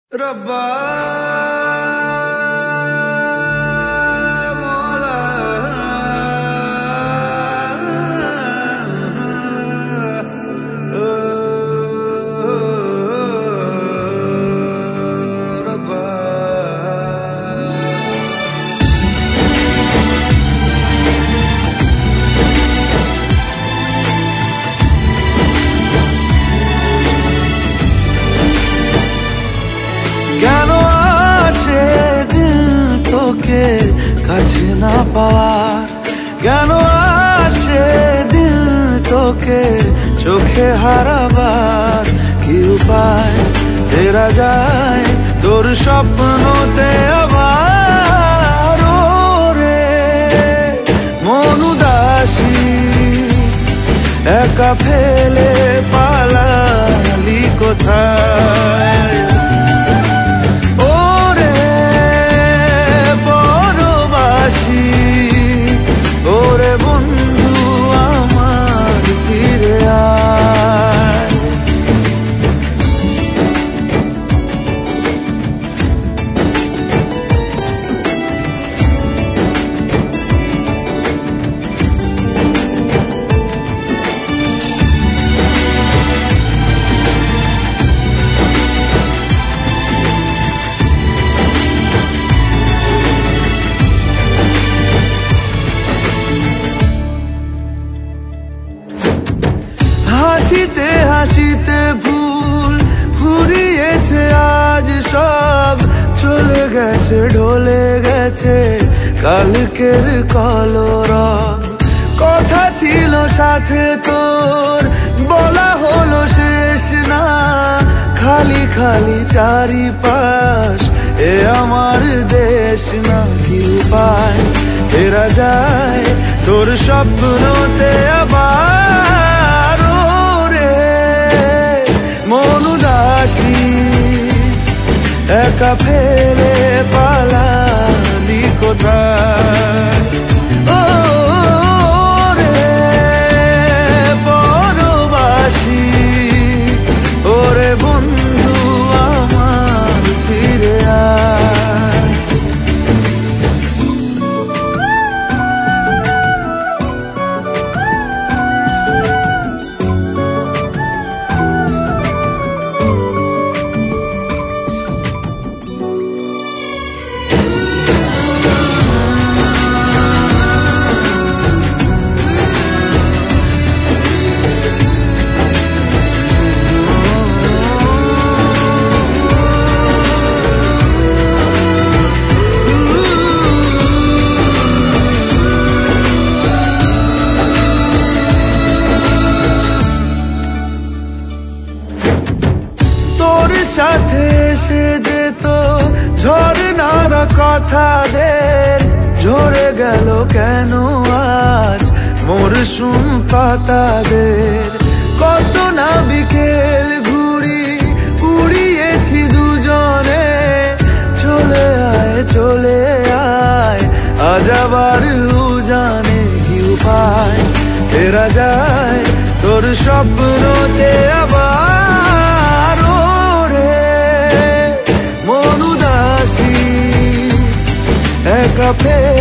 रब्बा मौला रब्बा কেন আসে দিল তোকে কাছে না পাওয়ার, কেন আসে দিল তোকে চোখে হারাবার, কি উপায় ফেরা যায় তোর স্বপ্নতে আবার। ওরে মন উদাসী একা ফেলে পালালি কোথায়, ওরে বন্ধু আমার ফিরে আয়। হাসিতে হাসিতে ভুল ফুরিয়েছে আজ সব, চলে গেছে ঢলে গেছে কালকের কলরব। কথা ছিল সাথে তোর বলা হলো শেষ না, খালি খালি চারিপাশ এ আমার দেশ না, কি উপায় ফেরা যায় তোর স্বপ্নতে আবার। মন উদাসী একা ফেলে পালালি কোথায়, ও রে পরবাসী ওরে বন্ধু আমার ফিরে আয়। সাথে এসে যেত ঝরনার কথাদের, ঝরে গেল কেন আজ মরশুম পাতাদের। কত না বিকেল ঘুড়ি উড়িয়েছি দুজনে, চলে আয় আজ আবার উজানে, কি উপায় ফেরা যায় তোর স্বপ্নতে আবার। মন উদাসী একা